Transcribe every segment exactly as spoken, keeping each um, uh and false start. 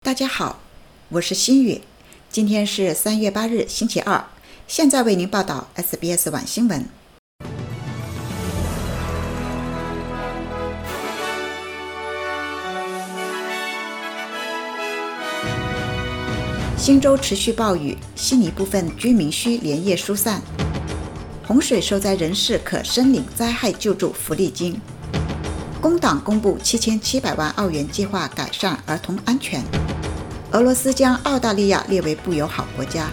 大家好，我是新宇，今天是三月八日星期二，现在为您报道 S B S 晚新闻。新州持续暴雨，悉尼部分居民需连夜疏散。洪水受灾人士可申领灾害救助福利金。工党公布七千七百万澳元计划改善儿童安全。俄罗斯将澳大利亚列为不友好国家。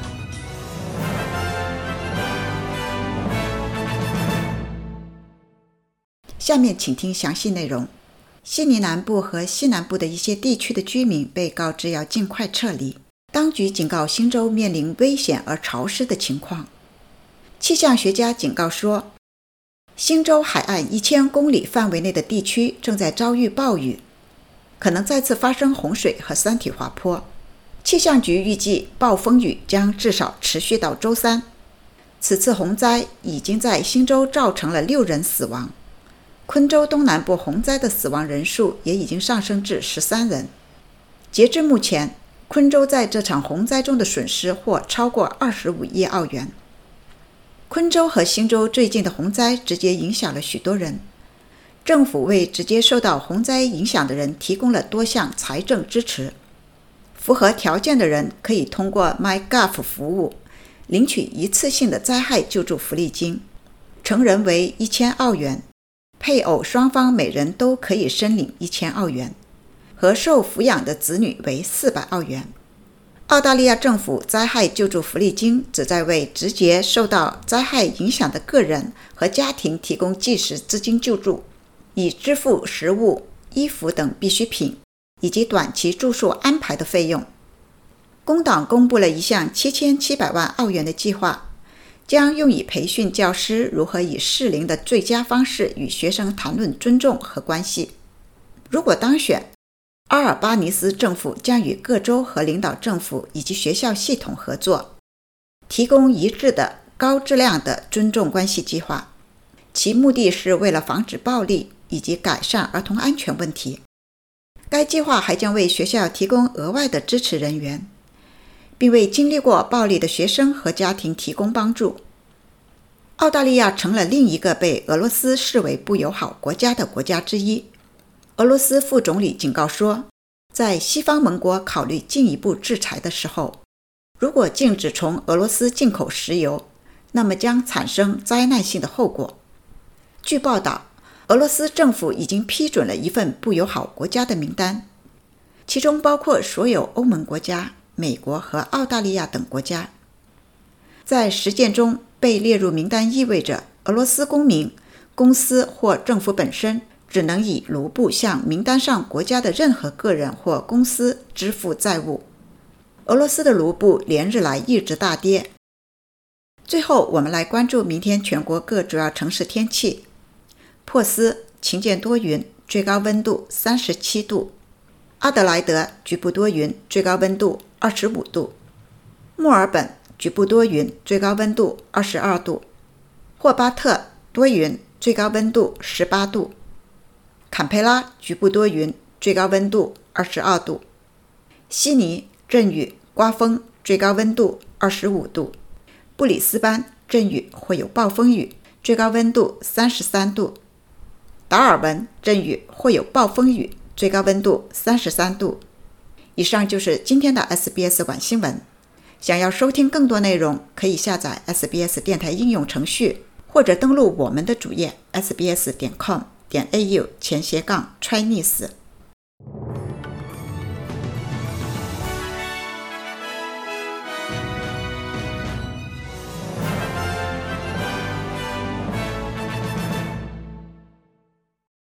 下面请听详细内容。悉尼南部和西南部的一些地区的居民被告知要尽快撤离。当局警告新州面临危险而潮湿的情况。气象学家警告说，新州海岸一千公里范围内的地区正在遭遇暴雨，可能再次发生洪水和山体滑坡。气象局预计暴风雨将至少持续到周三。此次洪灾已经在新州造成了六人死亡，昆州东南部洪灾的死亡人数也已经上升至十三人。截至目前，昆州在这场洪灾中的损失或超过二十五亿澳元。昆州和新州最近的洪灾直接影响了许多人，政府为直接受到洪灾影响的人提供了多项财政支持。符合条件的人可以通过 MyGov 服务领取一次性的灾害救助福利金，成人为一千澳元，配偶双方每人都可以申领一千澳元，和受抚养的子女为四百澳元。澳大利亚政府灾害救助福利金旨在为直接受到灾害影响的个人和家庭提供即时资金救助，以支付食物、衣服等必需品以及短期住宿安排的费用。工党公布了一项七千七百万澳元的计划，将用以培训教师如何以适龄的最佳方式与学生谈论尊重和关系。如果当选，阿尔巴尼斯政府将与各州和领导政府以及学校系统合作，提供一致的高质量的尊重关系计划，其目的是为了防止暴力以及改善儿童安全问题。该计划还将为学校提供额外的支持人员，并为经历过暴力的学生和家庭提供帮助。澳大利亚成了另一个被俄罗斯视为不友好国家的国家之一。俄罗斯副总理警告说，在西方盟国考虑进一步制裁的时候，如果禁止从俄罗斯进口石油，那么将产生灾难性的后果。据报道，俄罗斯政府已经批准了一份不友好国家的名单，其中包括所有欧盟国家、美国和澳大利亚等国家。在实践中，被列入名单意味着俄罗斯公民、公司或政府本身只能以卢布向名单上国家的任何个人或公司支付债务。俄罗斯的卢布连日来一直大跌。最后，我们来关注明天全国各主要城市天气。珀斯晴间多云，最高温度三十七度；阿德莱德局部多云，最高温度二十五度；墨尔本局部多云，最高温度二十二度；霍巴特多云，最高温度十八度；坎培拉局部多云，最高温度二十二度；悉尼阵雨刮风，最高温度二十五度；布里斯班阵雨会有暴风雨，最高温度三十三度；达尔文阵雨会有暴风雨，最高温度三十三度。以上就是今天的 S B S 晚新闻。想要收听更多内容，可以下载 S B S 电台应用程序，或者登录我们的主页 s b s 点 com 点 a u 前斜杠 Chinese。